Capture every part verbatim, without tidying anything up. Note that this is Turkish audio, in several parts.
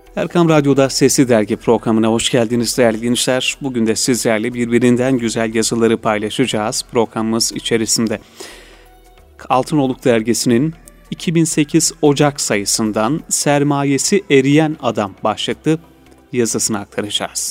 Erkam Radyo'da Sesli Dergi programına hoş geldiniz değerli gençler. Bugün de sizlerle birbirinden güzel yazıları paylaşacağız programımız içerisinde. Altınoluk Dergisi'nin iki bin sekiz Ocak sayısından Sermayesi Eriyen Adam başlıklı yazısını aktaracağız.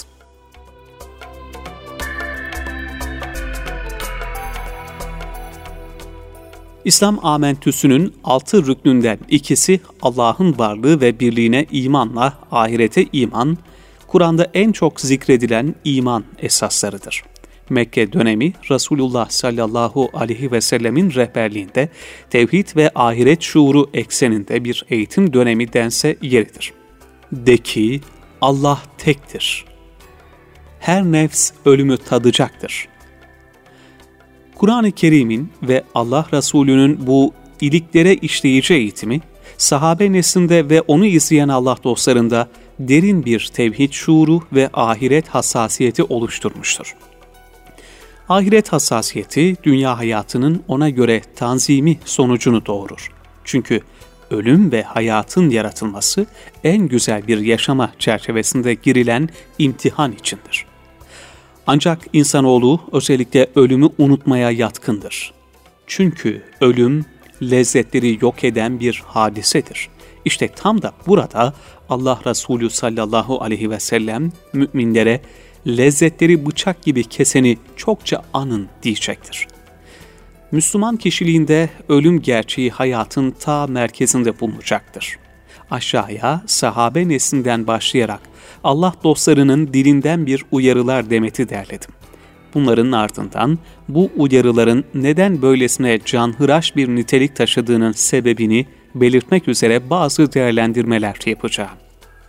İslam amentüsünün altı rüknünden ikisi Allah'ın varlığı ve birliğine imanla ahirete iman, Kur'an'da en çok zikredilen iman esaslarıdır. Mekke dönemi Resulullah sallallahu aleyhi ve sellemin rehberliğinde tevhid ve ahiret şuuru ekseninde bir eğitim dönemi dense yeridir. De ki Allah tektir. Her nefs ölümü tadacaktır. Kur'an-ı Kerim'in ve Allah Resulü'nün bu iliklere işleyici eğitimi, sahabe neslinde ve onu izleyen Allah dostlarında derin bir tevhid şuuru ve ahiret hassasiyeti oluşturmuştur. Ahiret hassasiyeti, dünya hayatının ona göre tanzimi sonucunu doğurur. Çünkü ölüm ve hayatın yaratılması en güzel bir yaşama çerçevesinde girilen imtihan içindir. Ancak insanoğlu özellikle ölümü unutmaya yatkındır. Çünkü ölüm lezzetleri yok eden bir hadisedir. İşte tam da burada Allah Resulü sallallahu aleyhi ve sellem müminlere lezzetleri bıçak gibi keseni çokça anın diyecektir. Müslüman kişiliğinde ölüm gerçeği hayatın ta merkezinde bulunacaktır. Aşağıya sahabe neslinden başlayarak Allah dostlarının dilinden bir uyarılar demeti derledim. Bunların ardından bu uyarıların neden böylesine canhıraş bir nitelik taşıdığının sebebini belirtmek üzere bazı değerlendirmeler yapacağım.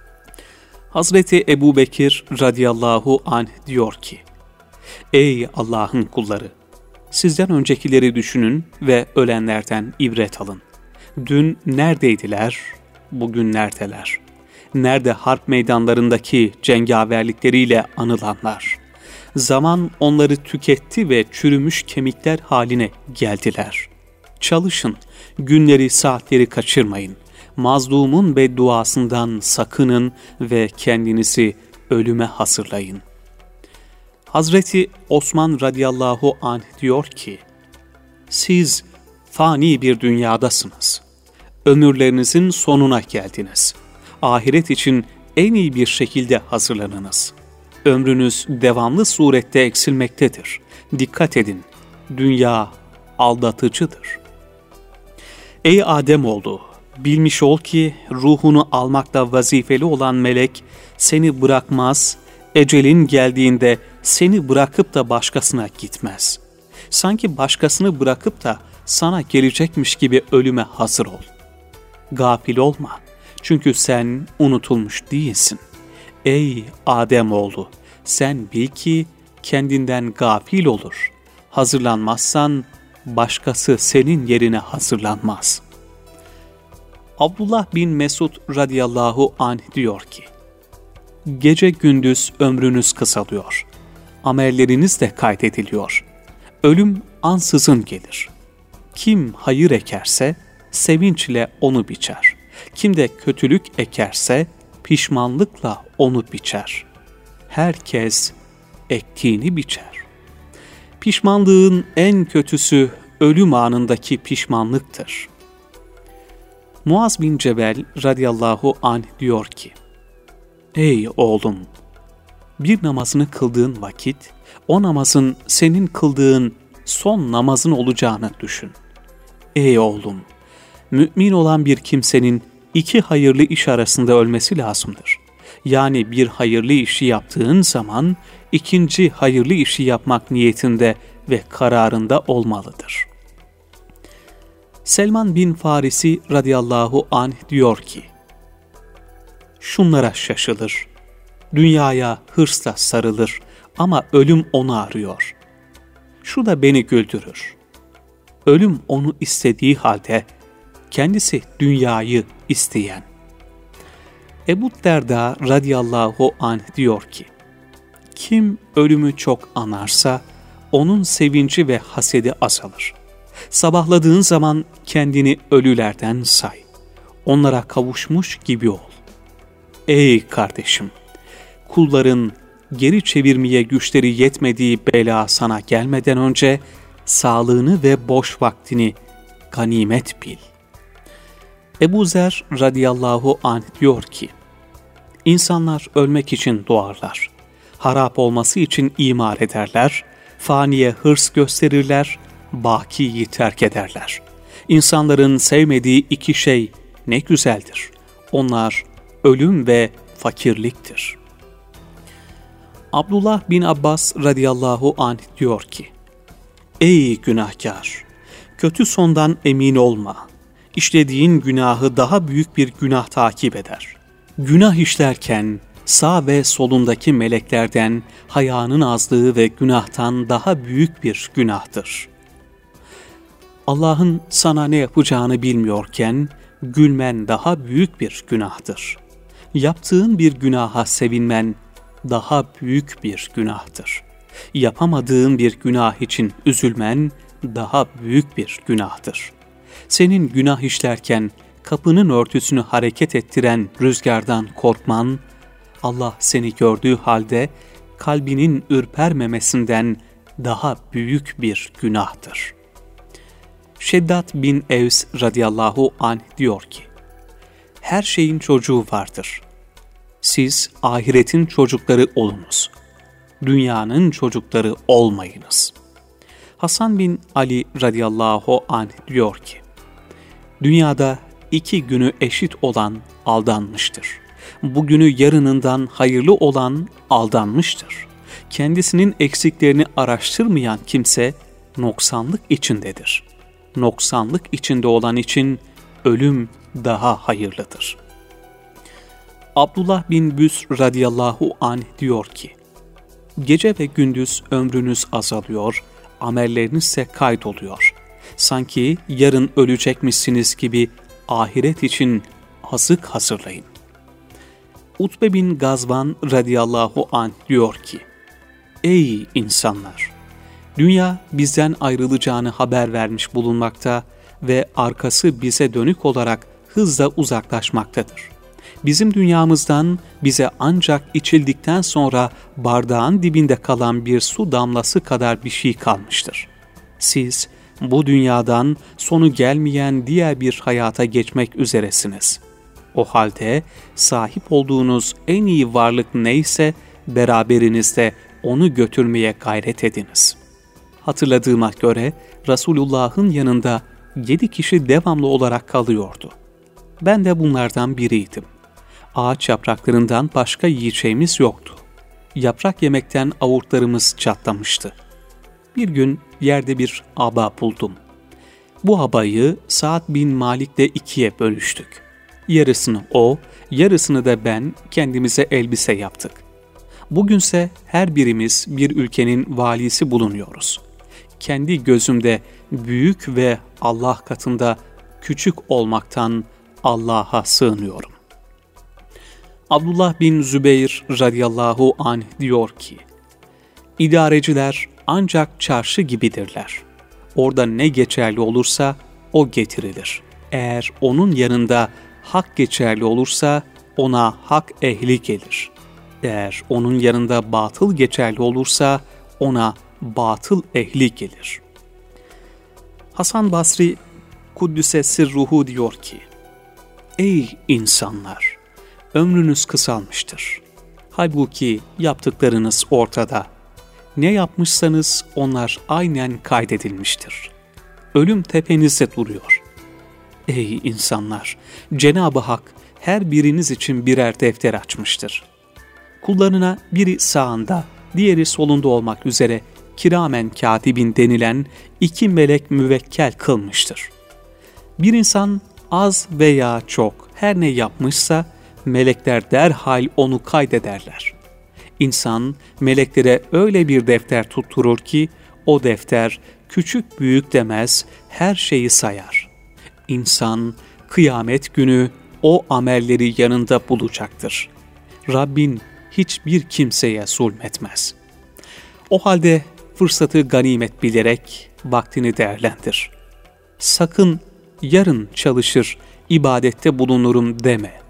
Hazreti Ebu Bekir radıyallahu anh diyor ki, Ey Allah'ın kulları! Sizden öncekileri düşünün ve ölenlerden ibret alın. Dün neredeydiler, bugün neredeler? Nerede harp meydanlarındaki cengaverlikleriyle anılanlar? Zaman onları tüketti ve çürümüş kemikler haline geldiler. Çalışın, günleri saatleri kaçırmayın. Mazlumun bedduasından sakının ve kendinizi ölüme hazırlayın. Hazreti Osman radıyallahu anh diyor ki, siz fani bir dünyadasınız. Ömürlerinizin sonuna geldiniz. Ahiret için en iyi bir şekilde hazırlanınız. Ömrünüz devamlı surette eksilmektedir. Dikkat edin, dünya aldatıcıdır. Ey Ademoğlu, bilmiş ol ki ruhunu almakta vazifeli olan melek seni bırakmaz, ecelin geldiğinde seni bırakıp da başkasına gitmez. Sanki başkasını bırakıp da sana gelecekmiş gibi ölüme hazır ol. Gafil olma. Çünkü sen unutulmuş değilsin. Ey Ademoğlu, sen bil ki kendinden gafil olur. Hazırlanmazsan başkası senin yerine hazırlanmaz. Abdullah bin Mesud radıyallahu anh diyor ki, gece gündüz ömrünüz kısalıyor. Amelleriniz de kaydediliyor. Ölüm ansızın gelir. Kim hayır ekerse sevinçle onu biçer. Kim de kötülük ekerse pişmanlıkla onu biçer. Herkes ektiğini biçer. Pişmanlığın en kötüsü ölüm anındaki pişmanlıktır. Muaz bin Cebel radıyallahu anh diyor ki, Ey oğlum! Bir namazını kıldığın vakit, o namazın senin kıldığın son namazın olacağını düşün. Ey oğlum! Mümin olan bir kimsenin iki hayırlı iş arasında ölmesi lazımdır. Yani bir hayırlı işi yaptığın zaman ikinci hayırlı işi yapmak niyetinde ve kararında olmalıdır. Selman bin Farisi radıyallahu anh diyor ki, şunlara şaşılır, dünyaya hırsla sarılır ama ölüm onu arıyor. Şu da beni güldürür. Ölüm onu istediği halde kendisi dünyayı isteyen. Ebu Derda radıyallahu anh diyor ki, kim ölümü çok anarsa onun sevinci ve hasedi azalır. Sabahladığın zaman kendini ölülerden say. Onlara kavuşmuş gibi ol. ey kardeşim, kulların geri çevirmeye güçleri yetmediği bela sana gelmeden önce sağlığını ve boş vaktini ganimet bil. Ebu Zer radıyallahu anh diyor ki, İnsanlar ölmek için doğarlar, harap olması için imar ederler, faniye hırs gösterirler, bakiyi terk ederler. İnsanların sevmediği iki şey ne güzeldir. Onlar ölüm ve fakirliktir. Abdullah bin Abbas radıyallahu anh diyor ki, Ey günahkar! Kötü sondan emin olma. İşlediğin günahı daha büyük bir günah takip eder. Günah işlerken sağ ve solundaki meleklerden hayanın azlığı ve günahtan daha büyük bir günahtır. Allah'ın sana ne yapacağını bilmiyorken gülmen daha büyük bir günahtır. Yaptığın bir günaha sevinmen daha büyük bir günahtır. Yapamadığın bir günah için üzülmen daha büyük bir günahtır. Senin günah işlerken kapının örtüsünü hareket ettiren rüzgardan korkman, Allah seni gördüğü halde kalbinin ürpermemesinden daha büyük bir günahtır. Şeddat bin Evs radıyallahu anh diyor ki, her şeyin çocuğu vardır. Siz ahiretin çocukları olunuz. Dünyanın çocukları olmayınız. Hasan bin Ali radıyallahu anh diyor ki, dünyada iki günü eşit olan aldanmıştır. Bugünü yarınından hayırlı olan aldanmıştır. Kendisinin eksiklerini araştırmayan kimse noksanlık içindedir. Noksanlık içinde olan için ölüm daha hayırlıdır. Abdullah bin Büsr radıyallahu anh diyor ki, gece ve gündüz ömrünüz azalıyor, amelleriniz ise kaydoluyor. Sanki yarın ölecekmişsiniz gibi ahiret için azık hazırlayın. Utbe bin Gazvan radıyallahu anh diyor ki, ey insanlar! Dünya bizden ayrılacağını haber vermiş bulunmakta ve arkası bize dönük olarak hızla uzaklaşmaktadır. Bizim dünyamızdan bize ancak içildikten sonra bardağın dibinde kalan bir su damlası kadar bir şey kalmıştır. Siz bu dünyadan sonu gelmeyen diğer bir hayata geçmek üzeresiniz. O halde sahip olduğunuz en iyi varlık neyse beraberinizde onu götürmeye gayret ediniz. Hatırladığıma göre Resulullah'ın yanında yedi kişi devamlı olarak kalıyordu. Ben de bunlardan biriydim. Ağaç yapraklarından başka yiyeceğimiz yoktu. Yaprak yemekten avurtlarımız çatlamıştı. Bir gün yerde bir aba buldum. Bu abayı Sa'd bin Malik'le ikiye bölüştük. Yarısını o, yarısını da ben kendimize elbise yaptık. Bugünse her birimiz bir ülkenin valisi bulunuyoruz. Kendi gözümde büyük ve Allah katında küçük olmaktan Allah'a sığınıyorum. Abdullah bin Zübeyir radıyallahu anh diyor ki, İdareciler ancak çarşı gibidirler. Orada ne geçerli olursa o getirilir. Eğer onun yanında hak geçerli olursa ona hak ehli gelir. Eğer onun yanında batıl geçerli olursa ona batıl ehli gelir. Hasan Basri Kuddüse Sirruhu diyor ki, ey insanlar! Ömrünüz kısalmıştır. Halbuki yaptıklarınız ortada. Ne yapmışsanız onlar aynen kaydedilmiştir. Ölüm tepenizde duruyor. Ey insanlar! Cenab-ı Hak her biriniz için birer defter açmıştır. Kullarına biri sağında, diğeri solunda olmak üzere kiramen katibin denilen iki melek müvekkel kılmıştır. Bir insan az veya çok her ne yapmışsa melekler derhal onu kaydederler. İnsan meleklere öyle bir defter tutturur ki o defter küçük büyük demez her şeyi sayar. İnsan kıyamet günü o amelleri yanında bulacaktır. Rabbin hiçbir kimseye zulmetmez. O halde fırsatı ganimet bilerek vaktini değerlendir. Sakın yarın çalışır, ibadette bulunurum deme.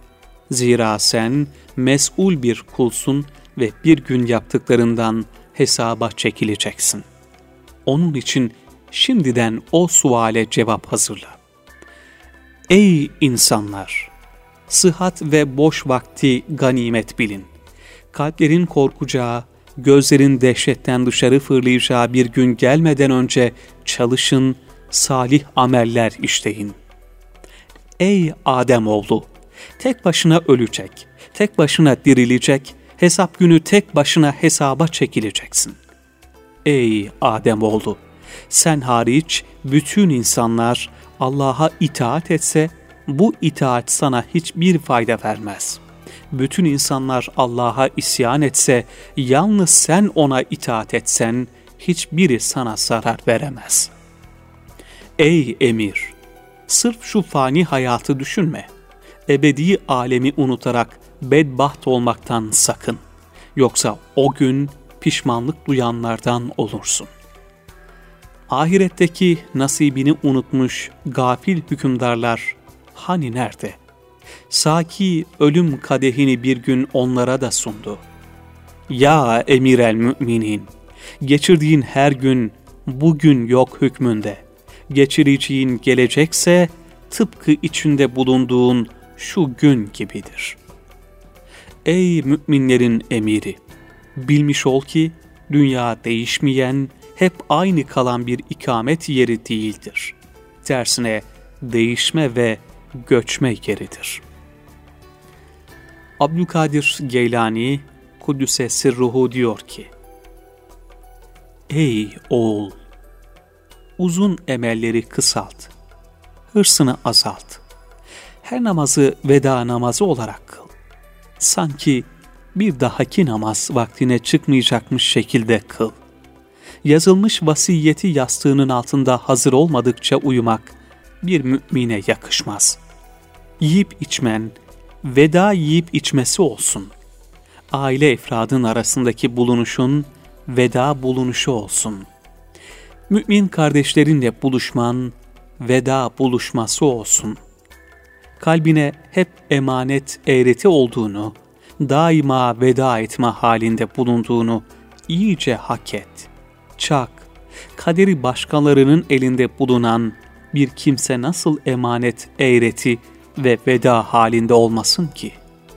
Zira sen mes'ul bir kulsun ve bir gün yaptıklarından hesaba çekileceksin. Onun için şimdiden o suale cevap hazırla. Ey insanlar! Sıhhat ve boş vakti ganimet bilin. Kalplerin korkacağı, gözlerin dehşetten dışarı fırlayacağı bir gün gelmeden önce çalışın, salih ameller işleyin. Ey Ademoğlu! Tek başına ölecek, tek başına dirilecek, hesap günü tek başına hesaba çekileceksin. Ey Ademoğlu! Sen hariç bütün insanlar Allah'a itaat etse, bu itaat sana hiçbir fayda vermez. Bütün insanlar Allah'a isyan etse, yalnız sen ona itaat etsen, hiçbiri sana zarar veremez. Ey emir! Sırf şu fani hayatı düşünme. Ebedi alemi unutarak bedbaht olmaktan sakın. Yoksa o gün pişmanlık duyanlardan olursun. Ahiretteki nasibini unutmuş gafil hükümdarlar hani nerede? Saki ölüm kadehini bir gün onlara da sundu. Ya emir el müminin, geçirdiğin her gün bugün yok hükmünde. Geçireceğin gelecekse tıpkı içinde bulunduğun şu gün gibidir. Ey müminlerin emiri! Bilmiş ol ki dünya değişmeyen, hep aynı kalan bir ikamet yeri değildir. Tersine değişme ve göçme yeridir. Abdülkadir Geylani Kuddüse Sirruhu diyor ki: Ey oğul! Uzun emelleri kısalt, hırsını azalt. Her namazı veda namazı olarak kıl. Sanki bir dahaki namaz vaktine çıkmayacakmış şekilde kıl. Yazılmış vasiyeti yastığının altında hazır olmadıkça uyumak bir mümine yakışmaz. Yiyip içmen, veda yiyip içmesi olsun. Aile efradın arasındaki bulunuşun, veda bulunuşu olsun. Mümin kardeşlerinle buluşman, veda buluşması olsun. Kalbine hep emanet eğreti olduğunu, daima veda etme halinde bulunduğunu iyice hak et. Çak, kaderi başkalarının elinde bulunan bir kimse nasıl emanet eğreti ve veda halinde olmasın ki?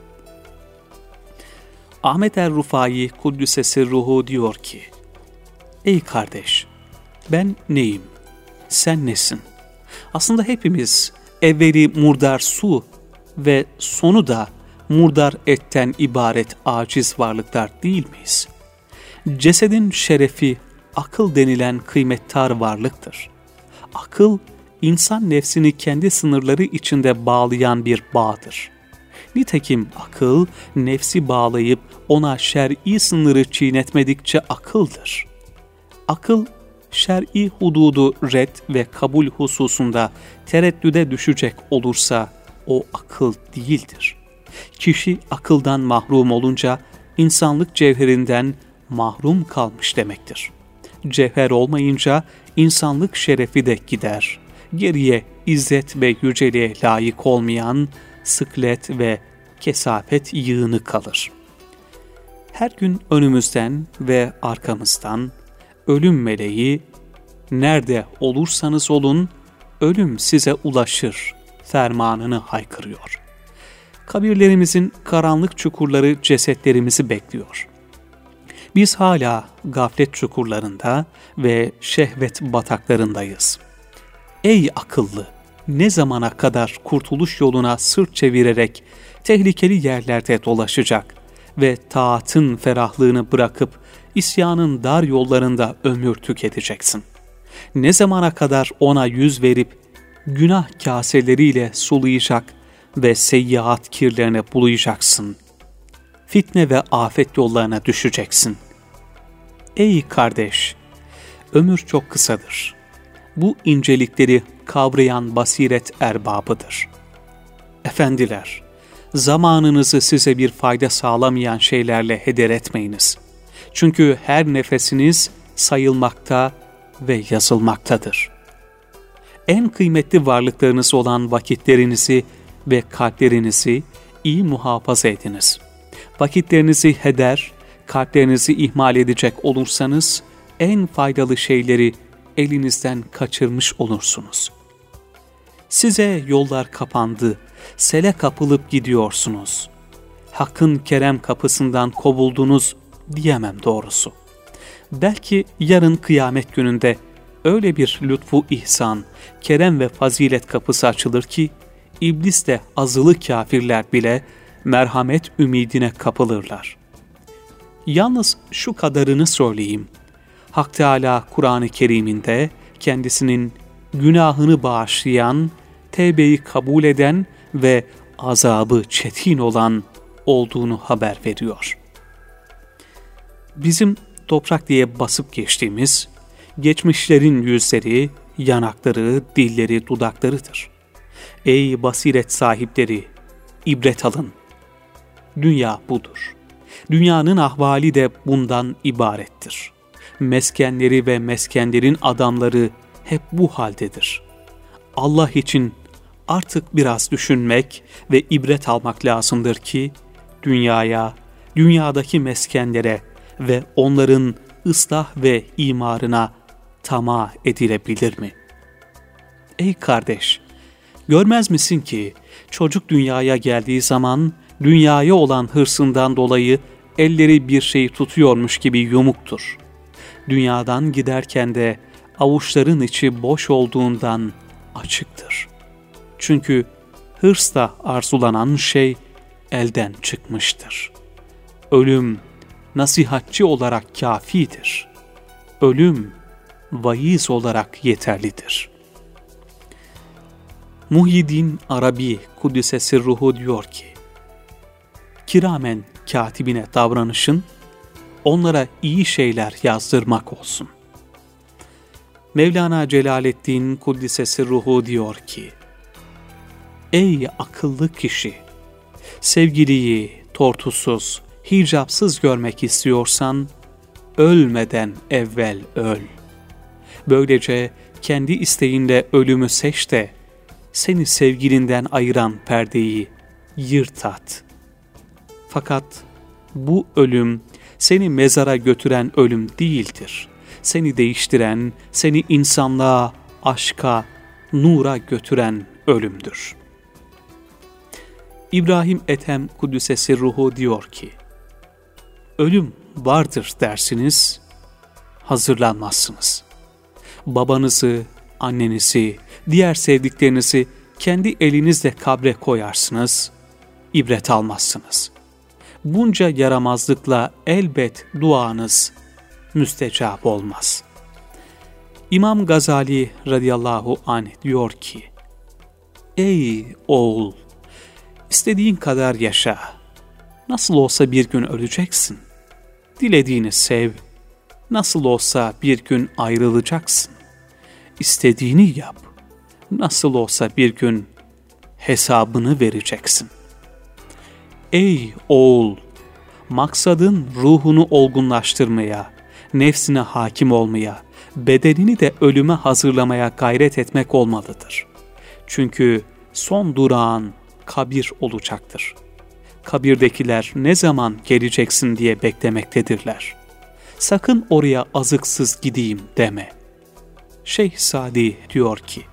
Ahmet er-Rufai Kuddüse Sirruhu diyor ki: Ey kardeş! Ben neyim? Sen nesin? Aslında hepimiz evveli murdar su ve sonu da murdar etten ibaret aciz varlıklar değil miyiz? Cesedin şerefi akıl denilen kıymettar varlıktır. Akıl, insan nefsini kendi sınırları içinde bağlayan bir bağdır. Nitekim akıl, nefsi bağlayıp ona şer'i sınırı çiğnetmedikçe akıldır. Akıl, şer'i hududu red ve kabul hususunda tereddüde düşecek olursa o akıl değildir. Kişi akıldan mahrum olunca insanlık cevherinden mahrum kalmış demektir. Cevher olmayınca insanlık şerefi de gider. Geriye izzet ve yüceliğe layık olmayan sıklet ve kesafet yığını kalır. Her gün önümüzden ve arkamızdan ölüm meleği, nerede olursanız olun ölüm size ulaşır fermanını haykırıyor. Kabirlerimizin karanlık çukurları cesetlerimizi bekliyor. Biz hala gaflet çukurlarında ve şehvet bataklarındayız. Ey akıllı! Ne zamana kadar kurtuluş yoluna sırt çevirerek tehlikeli yerlerde dolaşacak ve taatın ferahlığını bırakıp isyanın dar yollarında ömür tüketeceksin? Ne zamana kadar ona yüz verip günah kaseleriyle sulayacak ve seyyiat kirlerine bulayacaksın? Fitne ve afet yollarına düşeceksin. Ey kardeş! Ömür çok kısadır. Bu incelikleri kavrayan basiret erbabıdır. Efendiler, zamanınızı size bir fayda sağlamayan şeylerle heder etmeyiniz. Çünkü her nefesiniz sayılmakta ve yazılmaktadır. En kıymetli varlıklarınız olan vakitlerinizi ve kalplerinizi iyi muhafaza ediniz. Vakitlerinizi heder, kalplerinizi ihmal edecek olursanız en faydalı şeyleri elinizden kaçırmış olursunuz. Size yollar kapandı, sele kapılıp gidiyorsunuz. Hakkın kerem kapısından kovuldunuz diyemem doğrusu. Belki yarın kıyamet gününde öyle bir lütfu ihsan, kerem ve fazilet kapısı açılır ki, iblis de azılı kafirler bile merhamet ümidine kapılırlar. Yalnız şu kadarını söyleyeyim. Hak Teâlâ Kur'an-ı Kerim'inde kendisinin günahını bağışlayan, tevbeyi kabul eden ve azabı çetin olan olduğunu haber veriyor. Bizim toprak diye basıp geçtiğimiz, geçmişlerin yüzleri, yanakları, dilleri, dudaklarıdır. Ey basiret sahipleri, ibret alın. Dünya budur. Dünyanın ahvali de bundan ibarettir. Meskenleri ve meskenlerin adamları hep bu haldedir. Allah için artık biraz düşünmek ve ibret almak lazımdır ki, dünyaya, dünyadaki meskenlere ve onların ıslah ve imarına tamah edilebilir mi? Ey kardeş, görmez misin ki çocuk dünyaya geldiği zaman dünyaya olan hırsından dolayı elleri bir şeyi tutuyormuş gibi yumuktur. Dünyadan giderken de avuçların içi boş olduğundan açıktır. Çünkü hırsla arzulanan şey elden çıkmıştır. Ölüm nasihatçi olarak kâfidir. Ölüm vaiz olarak yeterlidir. Muhyiddin Arabi Kuddise Sirruhu diyor ki, kiramen katibine davranışın, onlara iyi şeyler yazdırmak olsun. Mevlana Celaleddin Kuddise Sirruhu diyor ki, ey akıllı kişi, sevgiliyi tortusuz, hicapsız görmek istiyorsan, ölmeden evvel öl. Böylece kendi isteğinle ölümü seç de, seni sevgilinden ayıran perdeyi yırt at. Fakat bu ölüm seni mezara götüren ölüm değildir. Seni değiştiren, seni insanlığa, aşka, nura götüren ölümdür. İbrahim Ethem Kuddise Sirruhu diyor ki, ölüm vardır dersiniz, hazırlanmazsınız. Babanızı, annenizi, diğer sevdiklerinizi kendi elinizle kabre koyarsınız, ibret almazsınız. Bunca yaramazlıkla elbet duanız müstecap olmaz. İmam Gazali radıyallahu anh diyor ki, ey oğul, istediğin kadar yaşa, nasıl olsa bir gün öleceksin. Dilediğini sev, nasıl olsa bir gün ayrılacaksın. İstediğini yap, nasıl olsa bir gün hesabını vereceksin. Ey oğul, maksadın ruhunu olgunlaştırmaya, nefsine hakim olmaya, bedenini de ölüme hazırlamaya gayret etmek olmalıdır. Çünkü son durağın kabir olacaktır. Kabirdekiler ne zaman geleceksin diye beklemektedirler. Sakın oraya azıksız gideyim deme. Şeyh Sadi diyor ki,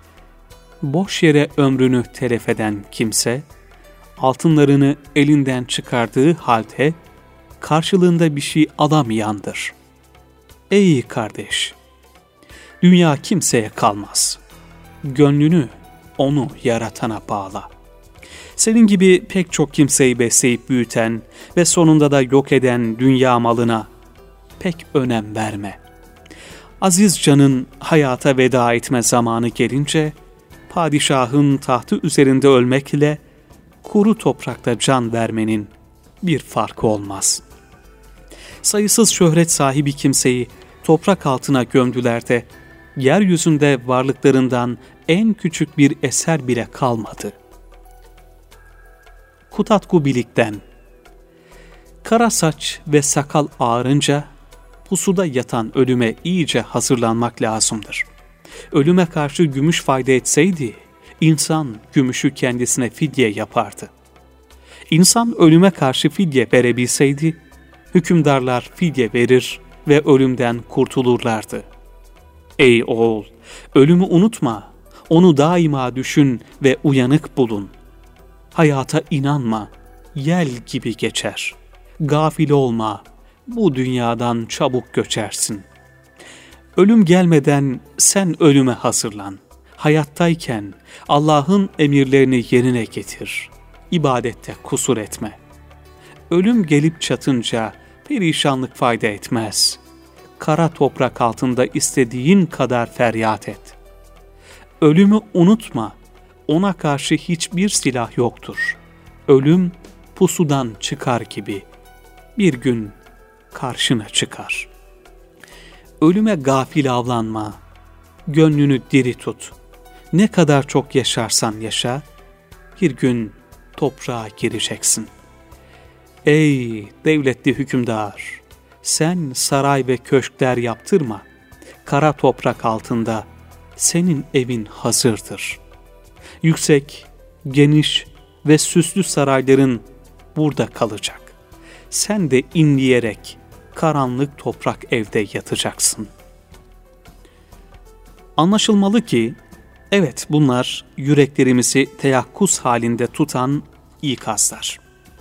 boş yere ömrünü telef eden kimse, altınlarını elinden çıkardığı halde karşılığında bir şey alamayandır. Ey kardeş! Dünya kimseye kalmaz. Gönlünü onu yaratana bağla. Senin gibi pek çok kimseyi besleyip büyüten ve sonunda da yok eden dünya malına pek önem verme. Aziz canın hayata veda etme zamanı gelince, padişahın tahtı üzerinde ölmekle kuru toprakta can vermenin bir farkı olmaz. Sayısız şöhret sahibi kimseyi toprak altına gömdüler de, yeryüzünde varlıklarından en küçük bir eser bile kalmadı. Kutatku Bilik'ten, kara saç ve sakal ağarınca, pusuda yatan ölüme iyice hazırlanmak lazımdır. Ölüme karşı gümüş fayda etseydi, insan gümüşü kendisine fidye yapardı. İnsan ölüme karşı fidye verebilseydi, hükümdarlar fidye verir ve ölümden kurtulurlardı. Ey oğul, ölümü unutma, onu daima düşün ve uyanık bulun. Hayata inanma, yel gibi geçer. Gafil olma, bu dünyadan çabuk göçersin. Ölüm gelmeden sen ölüme hazırlan. Hayattayken Allah'ın emirlerini yerine getir. İbadette kusur etme. Ölüm gelip çatınca perişanlık fayda etmez. Kara toprak altında istediğin kadar feryat et. Ölümü unutma, ona karşı hiçbir silah yoktur. Ölüm pusudan çıkar gibi bir gün karşına çıkar. Ölüme gafil avlanma, gönlünü diri tut. Ne kadar çok yaşarsan yaşa, bir gün toprağa gireceksin. Ey devletli hükümdar, sen saray ve köşkler yaptırma. Kara toprak altında senin evin hazırdır. Yüksek, geniş ve süslü sarayların burada kalacak. Sen de inleyerek karanlık toprak evde yatacaksın. Anlaşılmalı ki, evet bunlar yüreklerimizi teyakkuz halinde tutan ikazlar.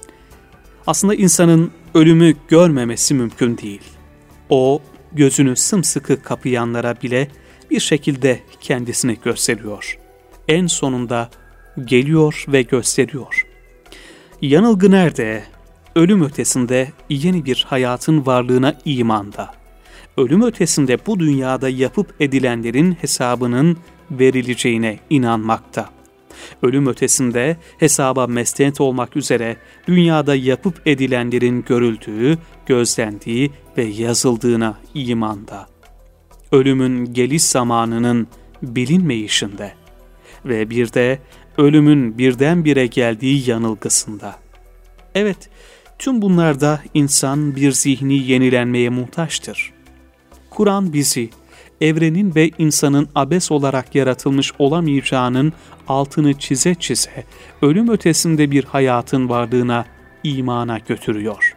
Aslında insanın ölümü görmemesi mümkün değil. O, gözünü sımsıkı kapayanlara bile bir şekilde kendisini gösteriyor. En sonunda geliyor ve gösteriyor. Yanılgı nerede? Ölüm ötesinde yeni bir hayatın varlığına imanda. Ölüm ötesinde bu dünyada yapıp edilenlerin hesabının verileceğine inanmakta. Ölüm ötesinde hesaba mesnet olmak üzere dünyada yapıp edilenlerin görüldüğü, gözlendiği ve yazıldığına imanda. Ölümün geliş zamanının bilinmeyişinde ve bir de ölümün birdenbire geldiği yanılgısında. Evet, tüm bunlarda insan bir zihni yenilenmeye muhtaçtır. Kur'an bizi, evrenin ve insanın abes olarak yaratılmış olamayacağının altını çize çize, ölüm ötesinde bir hayatın varlığına, imana götürüyor.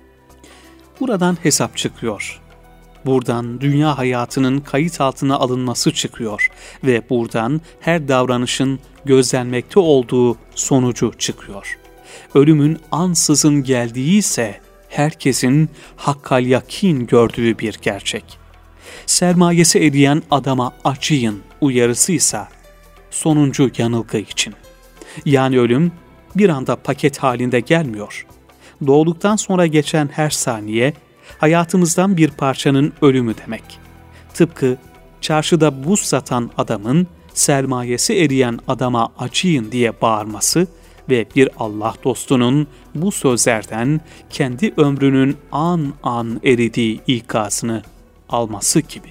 Buradan hesap çıkıyor. Buradan dünya hayatının kayıt altına alınması çıkıyor ve buradan her davranışın gözlenmekte olduğu sonucu çıkıyor. Ölümün ansızın geldiği ise herkesin hakkal yakin gördüğü bir gerçek. Sermayesi eriyen adama acıyın uyarısıysa sonuncu yanılgı için. Yani ölüm bir anda paket halinde gelmiyor. Doğduktan sonra geçen her saniye hayatımızdan bir parçanın ölümü demek. Tıpkı çarşıda buz satan adamın sermayesi eriyen adama acıyın diye bağırması ve bir Allah dostunun bu sözlerden kendi ömrünün an an eridiği ikazını alması gibi.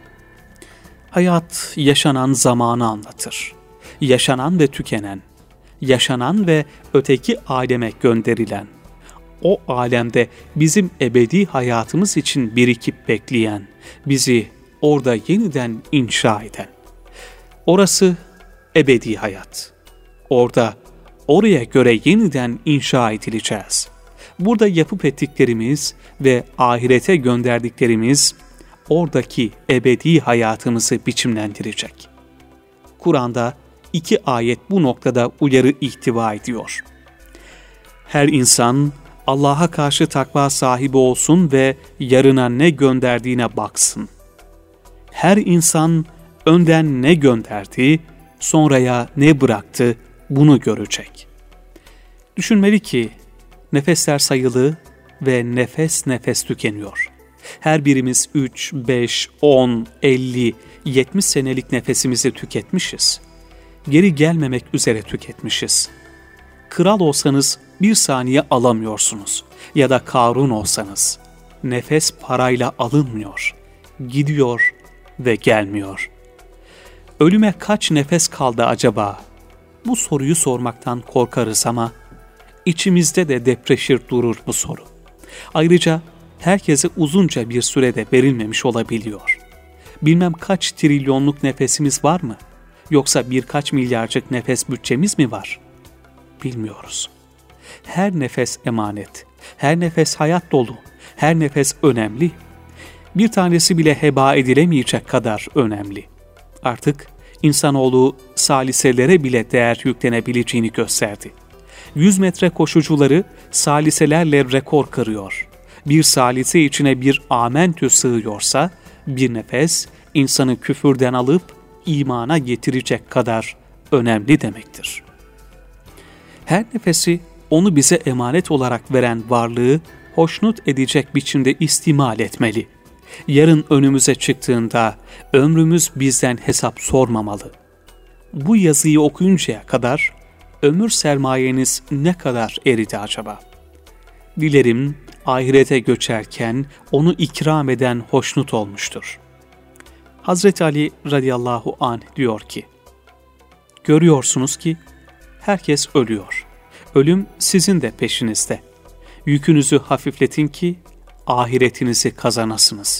Hayat yaşanan zamanı anlatır. Yaşanan ve tükenen, yaşanan ve öteki aleme gönderilen, o alemde bizim ebedi hayatımız için birikip bekleyen, bizi orada yeniden inşa eden. Orası ebedi hayat. Orada, oraya göre yeniden inşa edileceğiz. Burada yapıp ettiklerimiz ve ahirete gönderdiklerimiz, oradaki ebedi hayatımızı biçimlendirecek. Kur'an'da iki ayet bu noktada uyarı ihtiva ediyor. Her insan Allah'a karşı takva sahibi olsun ve yarına ne gönderdiğine baksın. Her insan önden ne gönderdi, sonraya ne bıraktı bunu görecek. Düşünmeli ki nefesler sayılı ve nefes nefes tükeniyor. Her birimiz üç, beş, on, elli, yetmiş senelik nefesimizi tüketmişiz. Geri gelmemek üzere tüketmişiz. Kral olsanız bir saniye alamıyorsunuz ya da Karun olsanız. Nefes parayla alınmıyor, gidiyor ve gelmiyor. Ölüme kaç nefes kaldı acaba? Bu soruyu sormaktan korkarız ama içimizde de depreşir durur bu soru. Ayrıca herkese uzunca bir sürede verilmemiş olabiliyor. Bilmem kaç trilyonluk nefesimiz var mı? Yoksa birkaç milyarcık nefes bütçemiz mi var? Bilmiyoruz. Her nefes emanet, her nefes hayat dolu, her nefes önemli. Bir tanesi bile heba edilemeyecek kadar önemli. Artık insanoğlu saliselere bile değer yüklenebileceğini gösterdi. yüz metre koşucuları saliselerle rekor kırıyor. Bir salise içine bir amentü sığıyorsa, bir nefes insanı küfürden alıp imana getirecek kadar önemli demektir. Her nefesi onu bize emanet olarak veren varlığı hoşnut edecek biçimde istimal etmeli. Yarın önümüze çıktığında ömrümüz bizden hesap sormamalı. Bu yazıyı okuyuncaya kadar ömür sermayeniz ne kadar eridi acaba? Dilerim ahirete göçerken onu ikram eden hoşnut olmuştur. Hazreti Ali radıyallahu anh diyor ki, görüyorsunuz ki herkes ölüyor. Ölüm sizin de peşinizde. Yükünüzü hafifletin ki ahiretinizi kazanasınız.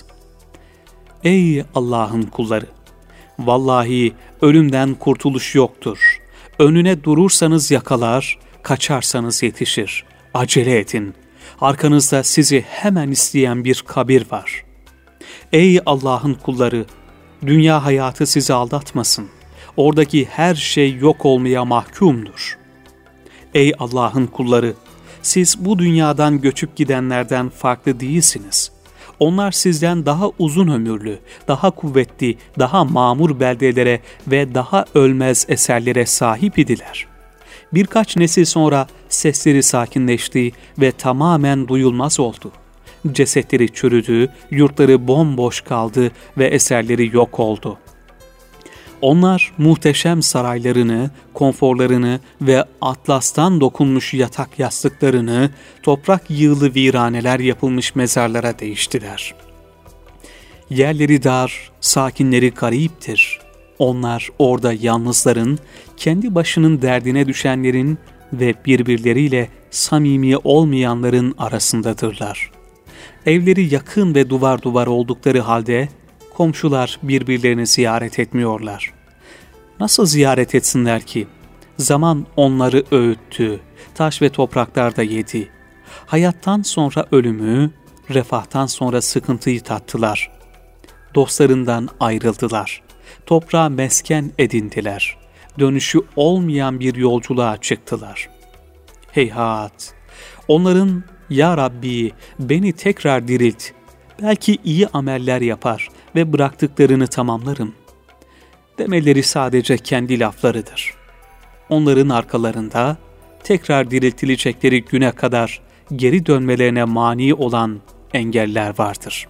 Ey Allah'ın kulları! Vallahi ölümden kurtuluş yoktur. Önüne durursanız yakalar, kaçarsanız yetişir. Acele edin. Arkanızda sizi hemen isteyen bir kabir var. Ey Allah'ın kulları! Dünya hayatı sizi aldatmasın. Oradaki her şey yok olmaya mahkumdur. Ey Allah'ın kulları! Siz bu dünyadan göçüp gidenlerden farklı değilsiniz. Onlar sizden daha uzun ömürlü, daha kuvvetli, daha mamur beldelere ve daha ölmez eserlere sahip idiler. Birkaç nesil sonra sesleri sakinleşti ve tamamen duyulmaz oldu. Cesetleri çürüdü, yurtları bomboş kaldı ve eserleri yok oldu. Onlar muhteşem saraylarını, konforlarını ve atlastan dokunmuş yatak yastıklarını toprak yığılı viraneler yapılmış mezarlara değiştiler. Yerleri dar, sakinleri gariptir. Onlar orada yalnızların, kendi başının derdine düşenlerin ve birbirleriyle samimi olmayanların arasındadırlar. Evleri yakın ve duvar duvar oldukları halde komşular birbirlerini ziyaret etmiyorlar. Nasıl ziyaret etsinler ki? Zaman onları öğüttü, taş ve topraklarda yedi. Hayattan sonra ölümü, refahtan sonra sıkıntıyı tattılar. Dostlarından ayrıldılar. Toprağa mesken edindiler. Dönüşü olmayan bir yolculuğa çıktılar. Heyhat! Onların "Ya Rabbi, beni tekrar dirilt, belki iyi ameller yapar ve bıraktıklarını tamamlarım" demeleri sadece kendi laflarıdır. Onların arkalarında tekrar diriltilecekleri güne kadar geri dönmelerine mani olan engeller vardır.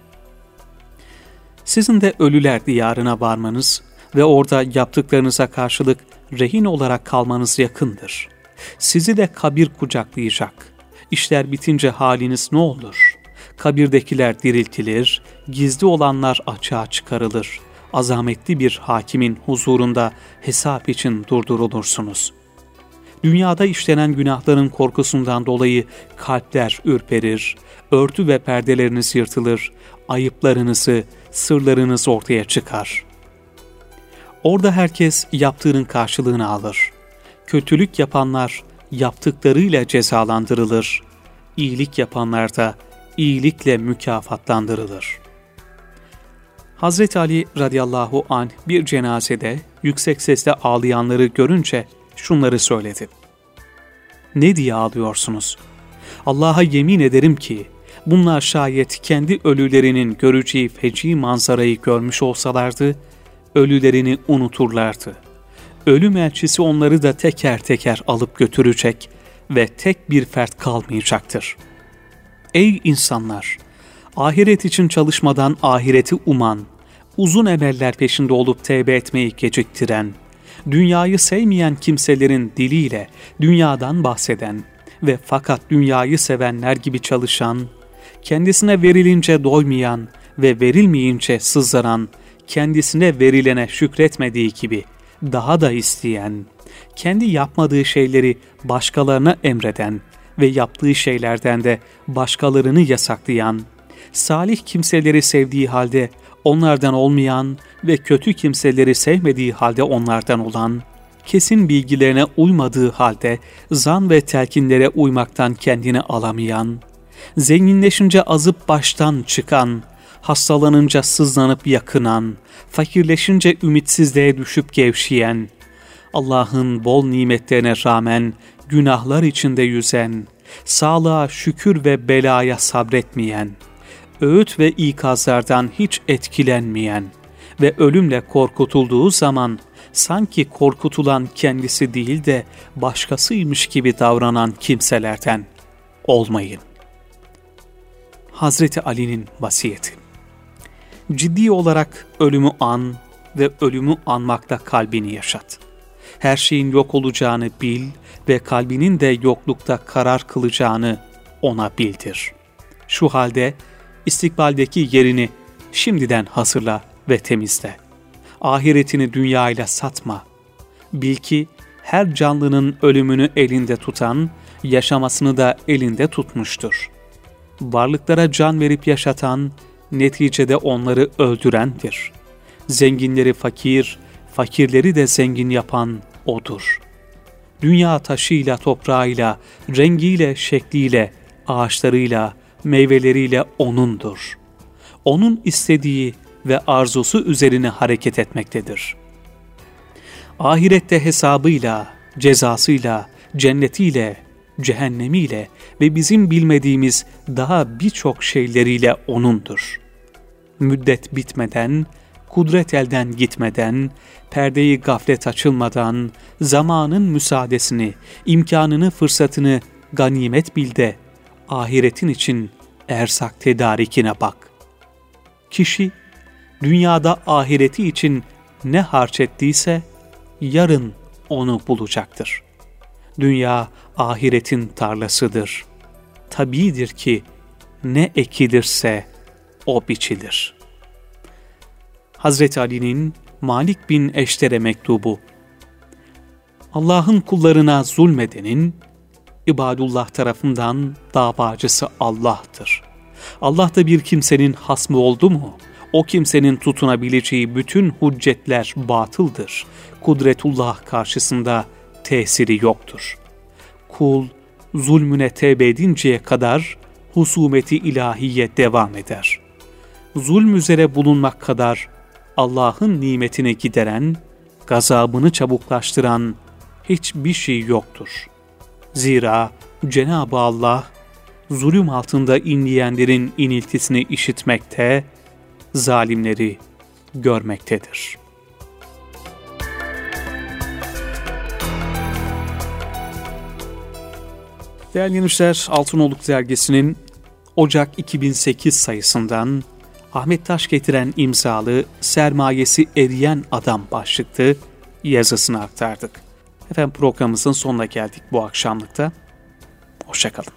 Sizin de ölüler diyarına varmanız ve orada yaptıklarınıza karşılık rehin olarak kalmanız yakındır. Sizi de kabir kucaklayacak. İşler bitince haliniz ne olur? Kabirdekiler diriltilir, gizli olanlar açığa çıkarılır. Azametli bir hakimin huzurunda hesap için durdurulursunuz. Dünyada işlenen günahların korkusundan dolayı kalpler ürperir, örtü ve perdeleriniz yırtılır, ayıplarınızı, sırlarınız ortaya çıkar. Orada herkes yaptığının karşılığını alır. Kötülük yapanlar yaptıklarıyla cezalandırılır. İyilik yapanlar da iyilikle mükafatlandırılır. Hazreti Ali radıyallahu anh bir cenazede yüksek sesle ağlayanları görünce şunları söyledi. Ne diye ağlıyorsunuz? Allah'a yemin ederim ki bunlar şayet kendi ölülerinin göreceği feci manzarayı görmüş olsalardı, ölülerini unuturlardı. Ölüm elçisi onları da teker teker alıp götürecek ve tek bir fert kalmayacaktır. Ey insanlar! Ahiret için çalışmadan ahireti uman, uzun emeller peşinde olup tevbe etmeyi geciktiren, dünyayı sevmeyen kimselerin diliyle dünyadan bahseden ve fakat dünyayı sevenler gibi çalışan, kendisine verilince doymayan ve verilmeyince sızlaran, kendisine verilene şükretmediği gibi daha da isteyen, kendi yapmadığı şeyleri başkalarına emreden ve yaptığı şeylerden de başkalarını yasaklayan, salih kimseleri sevdiği halde onlardan olmayan ve kötü kimseleri sevmediği halde onlardan olan, kesin bilgilerine uymadığı halde zan ve telkinlere uymaktan kendini alamayan, zenginleşince azıp baştan çıkan, hastalanınca sızlanıp yakınan, fakirleşince ümitsizliğe düşüp gevşeyen, Allah'ın bol nimetlerine rağmen günahlar içinde yüzen, sağlığa şükür ve belaya sabretmeyen, öğüt ve ikazlardan hiç etkilenmeyen ve ölümle korkutulduğu zaman sanki korkutulan kendisi değil de başkasıymış gibi davranan kimselerden olmayın. Hazreti Ali'nin vasiyeti. Ciddi olarak ölümü an ve ölümü anmakla kalbini yaşat. Her şeyin yok olacağını bil ve kalbinin de yoklukta karar kılacağını ona bildir. Şu halde istikbaldeki yerini şimdiden hazırla ve temizle. Ahiretini dünyayla satma. Bil ki her canlının ölümünü elinde tutan, yaşamasını da elinde tutmuştur. Varlıklara can verip yaşatan, neticede onları öldürendir. Zenginleri fakir, fakirleri de zengin yapan O'dur. Dünya taşıyla, toprağıyla, rengiyle, şekliyle, ağaçlarıyla, meyveleriyle O'nundur. O'nun istediği ve arzusu üzerine hareket etmektedir. Ahirette hesabıyla, cezasıyla, cennetiyle, cehennemiyle ve bizim bilmediğimiz daha birçok şeyleriyle O'nundur. Müddet bitmeden, kudret elden gitmeden, perdeyi gaflet açılmadan, zamanın müsaadesini, imkanını, fırsatını ganimet bil de, ahiretin için erzak tedarikine bak. Kişi, dünyada ahireti için ne harç ettiyse, yarın onu bulacaktır. Dünya ahiretin tarlasıdır. Tabiidir ki ne ekilirse o biçilir. Hazreti Ali'nin Malik bin Eşter'e mektubu. Allah'ın kullarına zulmedenin, ibadullah tarafından davacısı Allah'tır. Allah da bir kimsenin hasmı oldu mu, o kimsenin tutunabileceği bütün hüccetler batıldır. Kudretullah karşısında tesiri yoktur. Kul zulmüne tevbe edinceye kadar husumeti ilahiye devam eder. Zulm üzere bulunmak kadar Allah'ın nimetini gideren, gazabını çabuklaştıran hiçbir şey yoktur. Zira Cenab-ı Allah zulüm altında inleyenlerin iniltisini işitmekte, zalimleri görmektedir. Değerli dinleyiciler, Altınoluk Dergisi'nin Ocak iki bin sekiz sayısından Ahmet Taş getiren imzalı Sermayesi Eriyen Adam başlıklı yazısını aktardık. Efendim programımızın sonuna geldik bu akşamlıkta. Hoşça kalın.